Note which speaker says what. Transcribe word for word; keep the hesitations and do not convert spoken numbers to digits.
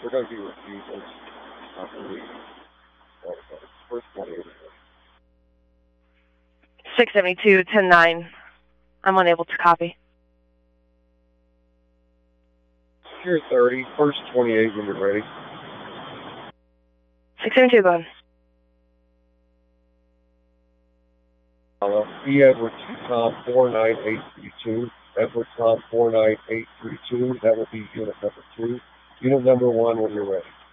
Speaker 1: We're going to be refusals. I believe. First twenty-eight.
Speaker 2: six seventy-two, ten nine. I'm unable to copy.
Speaker 1: Secure thirty, first twenty-eight when you're ready.
Speaker 2: six seventy-two, go ahead.
Speaker 1: Hello. E. Edward Tom four nine eight three two. Edward Tom four nine eight three two. That will be unit number two. Unit number one when you're ready.